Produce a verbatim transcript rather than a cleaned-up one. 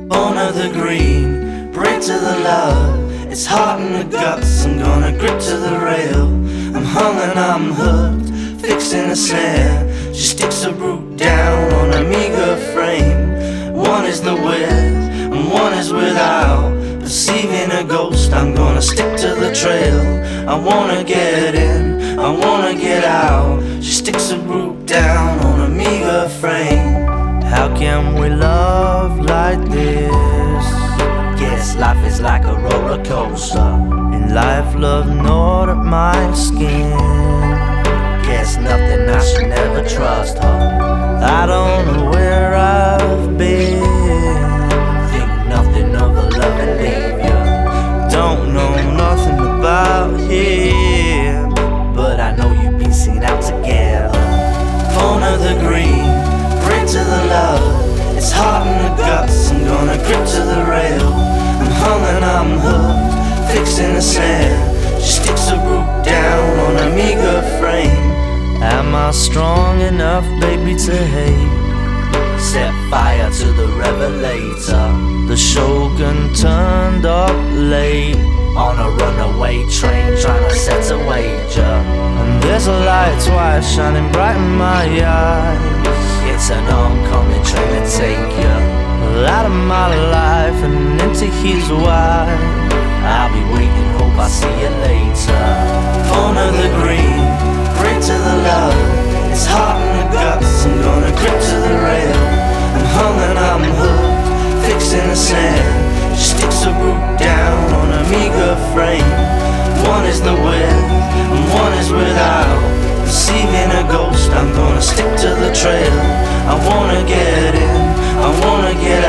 Born of the green, bred to the love. It's heart in the guts, I'm gonna grip to the rail. I'm hung and I'm hooked, fixed in a snare. She sticks a root down on a meager frame. One is the with, and one is without. Perceiving a ghost, I'm gonna stick to the trail. I wanna get in, I wanna get out. She sticks a root down on a meager frame. How can we love like this? Guess life is like a roller coaster. In life, love gnawed at my skin. Guess nothing, I should never trust her. I don't know where I've been. Think nothing of a love and leave ya. Don't know nothing about him, but I know you've been seen out together. Born of the green, bred to the love. It's heart in the guts, I'm gonna grip to the rail. I'm hung and I'm hooked, fixed in a snare. She sticks a root down on a meager frame. Am I strong enough, baby, to hate? Set fire to the revelator. The Shogun turned up late on a runaway train, trying to set a wager. And there's a light twice shining bright in my eyes. It's an oncoming train to take you out of my life and into his wife. I'll be waiting, hope I see you later. Born of the green, bred to the love. It's heart in the guts, I'm gonna grip to the rail. I'm hung and I'm hooked, fixed in a snare. She sticks a root down on a meager frame. One is the with, and one is without. Perceiving a ghost, I'm gonna stick to the trail. I wanna get in, I wanna get